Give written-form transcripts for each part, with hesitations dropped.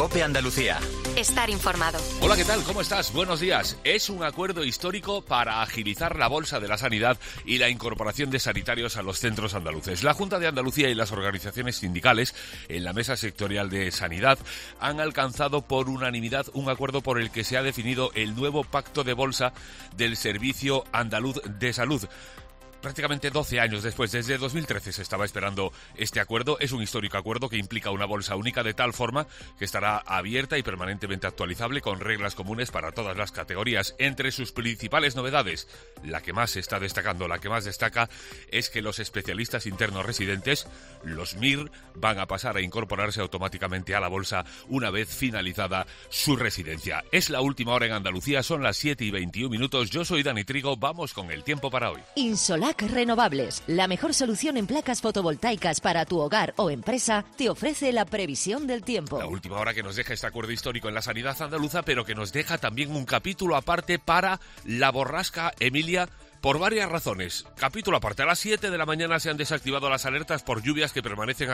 COPE Andalucía. Estar informado. Hola, ¿qué tal? ¿Cómo estás? Buenos días. Es un acuerdo histórico para agilizar la bolsa de la sanidad y la incorporación de sanitarios a los centros andaluces. La Junta de Andalucía y las organizaciones sindicales en la Mesa Sectorial de Sanidad han alcanzado por unanimidad un acuerdo por el que se ha definido el nuevo pacto de bolsa del Servicio Andaluz de Salud. Prácticamente 12 años después, desde 2013 se estaba esperando este acuerdo. Es un histórico acuerdo que implica una bolsa única de tal forma que estará abierta y permanentemente actualizable con reglas comunes para todas las categorías. Entre sus principales novedades, la que más se está destacando, la que más destaca, es que los especialistas internos residentes, los MIR, van a pasar a incorporarse automáticamente a la bolsa una vez finalizada su residencia. Es la última hora en Andalucía, son las 7:21. Yo soy Dani Trigo, vamos con el tiempo para hoy. Insolac Renovables, la mejor solución en placas fotovoltaicas para tu hogar o empresa, te ofrece la previsión del tiempo. La última hora que nos deja este acuerdo histórico en la sanidad andaluza, pero que nos deja también un capítulo aparte para la borrasca Emilia, por varias razones. Capítulo aparte. A las 7 de la mañana se han desactivado las alertas por lluvias que permanecían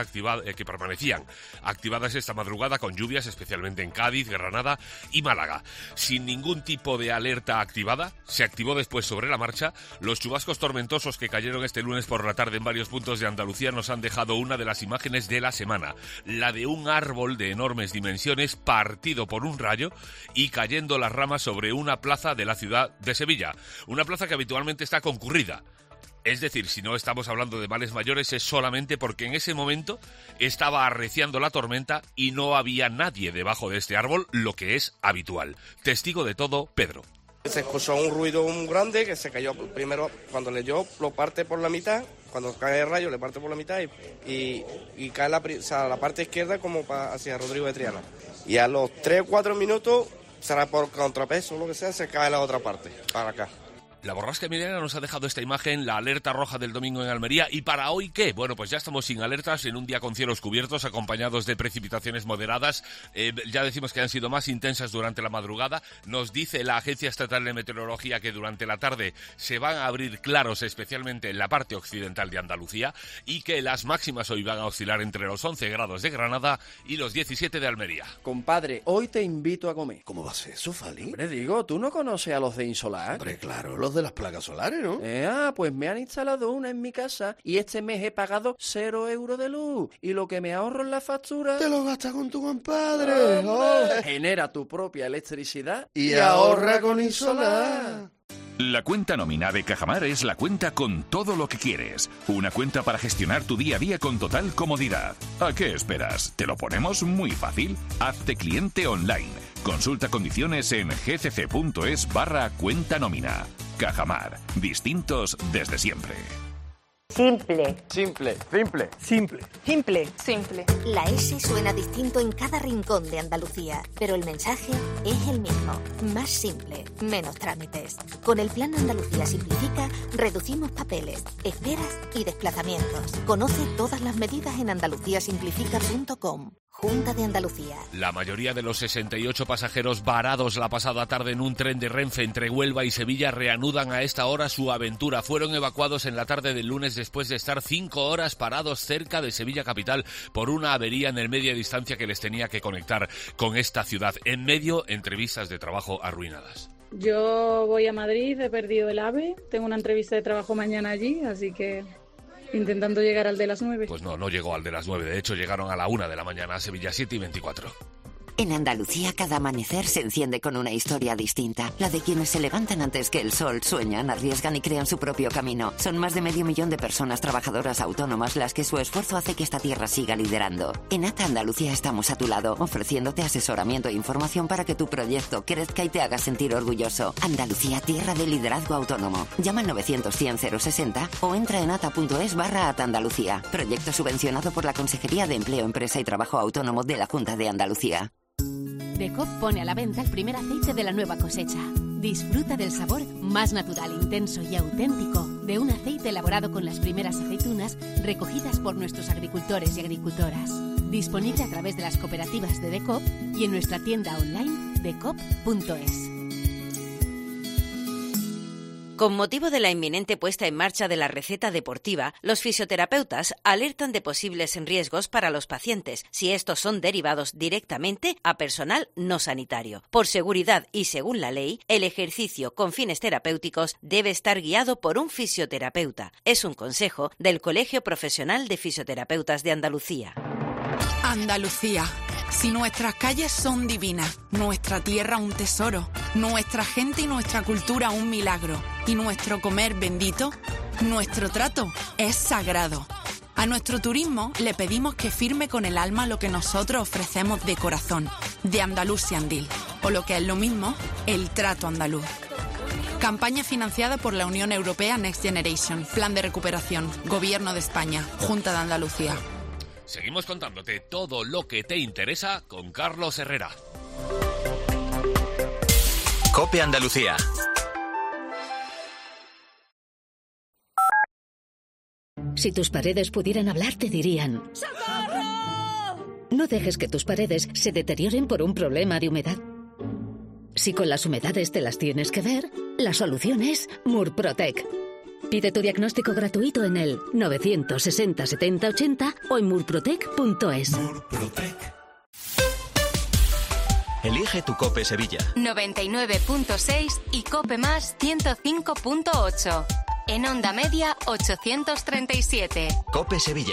activadas esta madrugada, con lluvias especialmente en Cádiz, Granada y Málaga. Sin ningún tipo de alerta activada, se activó después sobre la marcha. Los chubascos tormentosos que cayeron este lunes por la tarde en varios puntos de Andalucía nos han dejado una de las imágenes de la semana. La de un árbol de enormes dimensiones partido por un rayo y cayendo las ramas sobre una plaza de la ciudad de Sevilla. Una plaza que habitualmente está concurrida. Es decir, si no estamos hablando de males mayores, es solamente porque en ese momento estaba arreciando la tormenta y no había nadie debajo de este árbol, lo que es habitual. Testigo de todo, Pedro. Se escuchó un ruido muy grande que se cayó primero, cuando le dio, lo parte por la mitad, cuando cae el rayo le parte por la mitad y cae la parte izquierda como hacia Rodrigo de Triana. Y a los 3 o 4 minutos, será por contrapeso o lo que sea, se cae la otra parte, para acá. La borrasca Emiliana nos ha dejado esta imagen, la alerta roja del domingo en Almería. ¿Y para hoy qué? Bueno, pues ya estamos sin alertas, en un día con cielos cubiertos, acompañados de precipitaciones moderadas. Ya decimos que han sido más intensas durante la madrugada. Nos dice la Agencia Estatal de Meteorología que durante la tarde se van a abrir claros, especialmente en la parte occidental de Andalucía, y que las máximas hoy van a oscilar entre los 11 grados de Granada y los 17 de Almería. Compadre, hoy te invito a comer. ¿Cómo va a ser eso, Fali? Hombre, digo, ¿tú no conoces a los de Insolac? Hombre, claro, los de las placas solares, ¿no? Pues me han instalado una en mi casa y este mes he pagado 0 euros de luz. Y lo que me ahorro en la factura... Te lo gastas con tu compadre. Oh. Genera tu propia electricidad y ahorra con Insolac. La cuenta nómina de Cajamar es la cuenta con todo lo que quieres. Una cuenta para gestionar tu día a día con total comodidad. ¿A qué esperas? ¿Te lo ponemos muy fácil? Hazte cliente online. Consulta condiciones en gcc.es/cuenta nómina. Cajamar. Distintos desde siempre. Simple. Simple. Simple. Simple. Simple. Simple. La S suena distinto en cada rincón de Andalucía, pero el mensaje es el mismo. Más simple, menos trámites. Con el Plan Andalucía Simplifica, reducimos papeles, esperas y desplazamientos. Conoce todas las medidas en andaluciasimplifica.com. Junta de Andalucía. La mayoría de los 68 pasajeros varados la pasada tarde en un tren de Renfe entre Huelva y Sevilla reanudan a esta hora su aventura. Fueron evacuados en la tarde del lunes después de estar 5 horas parados cerca de Sevilla capital por una avería en el media distancia que les tenía que conectar con esta ciudad. En medio, entrevistas de trabajo arruinadas. Yo voy a Madrid, he perdido el AVE, tengo una entrevista de trabajo mañana allí, así que... intentando llegar al de las 9. Pues no llegó al de las 9. De hecho, llegaron a la 1 de la mañana a Sevilla, 7:24. En Andalucía, cada amanecer se enciende con una historia distinta. La de quienes se levantan antes que el sol, sueñan, arriesgan y crean su propio camino. Son más de 500.000 de personas trabajadoras autónomas las que su esfuerzo hace que esta tierra siga liderando. En ATA Andalucía estamos a tu lado, ofreciéndote asesoramiento e información para que tu proyecto crezca y te haga sentir orgulloso. Andalucía, tierra de liderazgo autónomo. Llama al 900-100-060 o entra en ata.es/ATA Andalucía. Proyecto subvencionado por la Consejería de Empleo, Empresa y Trabajo Autónomo de la Junta de Andalucía. DECOP pone a la venta el primer aceite de la nueva cosecha. Disfruta del sabor más natural, intenso y auténtico de un aceite elaborado con las primeras aceitunas recogidas por nuestros agricultores y agricultoras. Disponible a través de las cooperativas de DECOP y en nuestra tienda online decop.es. Con motivo de la inminente puesta en marcha de la receta deportiva, los fisioterapeutas alertan de posibles riesgos para los pacientes si estos son derivados directamente a personal no sanitario. Por seguridad y según la ley, el ejercicio con fines terapéuticos debe estar guiado por un fisioterapeuta. Es un consejo del Colegio Profesional de Fisioterapeutas de Andalucía. Andalucía. Si nuestras calles son divinas, nuestra tierra un tesoro, nuestra gente y nuestra cultura un milagro, y nuestro comer bendito, nuestro trato es sagrado. A nuestro turismo le pedimos que firme con el alma lo que nosotros ofrecemos de corazón, de Andalusian Deal, o lo que es lo mismo, el trato andaluz. Campaña financiada por la Unión Europea Next Generation, Plan de Recuperación, Gobierno de España, Junta de Andalucía. Seguimos contándote todo lo que te interesa con Carlos Herrera. COPE Andalucía. Si tus paredes pudieran hablar, te dirían: ¡socorro! No dejes que tus paredes se deterioren por un problema de humedad. Si con las humedades te las tienes que ver, la solución es Murprotec. Pide tu diagnóstico gratuito en el 960 70 80 o en murprotec.es. Murprotec. Elige tu COPE Sevilla. 99.6 y COPE Más 105.8. En onda media 837. COPE Sevilla.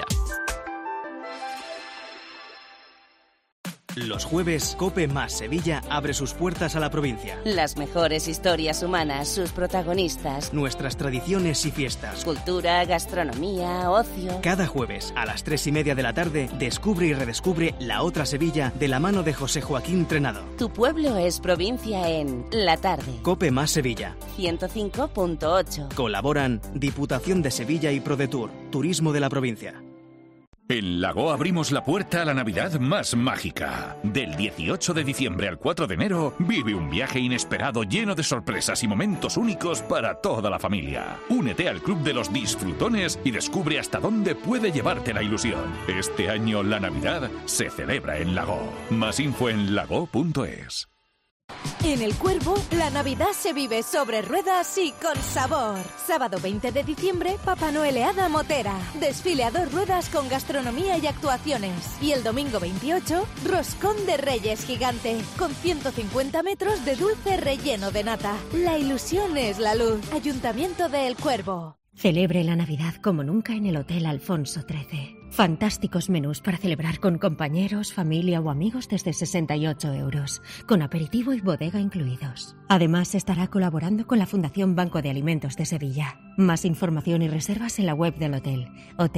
Los jueves, COPE Más Sevilla abre sus puertas a la provincia. Las mejores historias humanas, sus protagonistas. Nuestras tradiciones y fiestas. Cultura, gastronomía, ocio. Cada jueves, a las 3:30 de la tarde, descubre y redescubre la otra Sevilla de la mano de José Joaquín Trenado. Tu pueblo es provincia en la tarde. COPE Más Sevilla. 105.8. Colaboran Diputación de Sevilla y ProDetour, Turismo de la provincia. En Lago abrimos la puerta a la Navidad más mágica. Del 18 de diciembre al 4 de enero, vive un viaje inesperado lleno de sorpresas y momentos únicos para toda la familia. Únete al Club de los Disfrutones y descubre hasta dónde puede llevarte la ilusión. Este año la Navidad se celebra en Lago. Más info en lago.es. En El Cuervo, la Navidad se vive sobre ruedas y con sabor. Sábado 20 de diciembre, Papá Noeleada Motera. Desfile a 2 ruedas con gastronomía y actuaciones. Y el domingo 28, Roscón de Reyes gigante, con 150 metros de dulce relleno de nata. La ilusión es la luz. Ayuntamiento de El Cuervo. Celebre la Navidad como nunca en el Hotel Alfonso XIII. Fantásticos menús para celebrar con compañeros, familia o amigos desde 68 €, con aperitivo y bodega incluidos. Además, estará colaborando con la Fundación Banco de Alimentos de Sevilla. Más información y reservas en la web del hotel,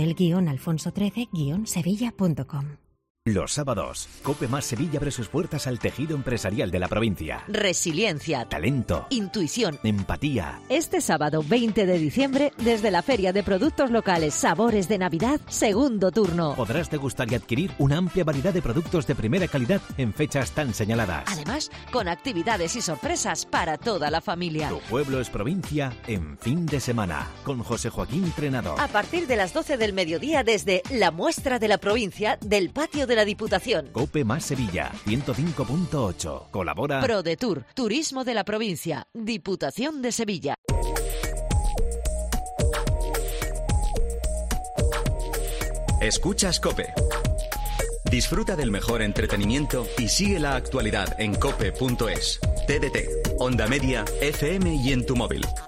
hotel-alfonso13-sevilla.com. Los sábados, COPE Más Sevilla abre sus puertas al tejido empresarial de la provincia. Resiliencia, talento, intuición, empatía. Este sábado 20 de diciembre, desde la Feria de Productos Locales Sabores de Navidad, segundo turno. Podrás degustar y adquirir una amplia variedad de productos de primera calidad en fechas tan señaladas. Además, con actividades y sorpresas para toda la familia. Tu pueblo es provincia en fin de semana, con José Joaquín Trenado. A partir de las 12 del mediodía desde la muestra de la provincia del patio de la Diputación. COPE Más Sevilla, 105.8. Colabora ProDetour, Turismo de la provincia, Diputación de Sevilla. Escuchas COPE. Disfruta del mejor entretenimiento y sigue la actualidad en cope.es. TDT, Onda Media, FM y en tu móvil.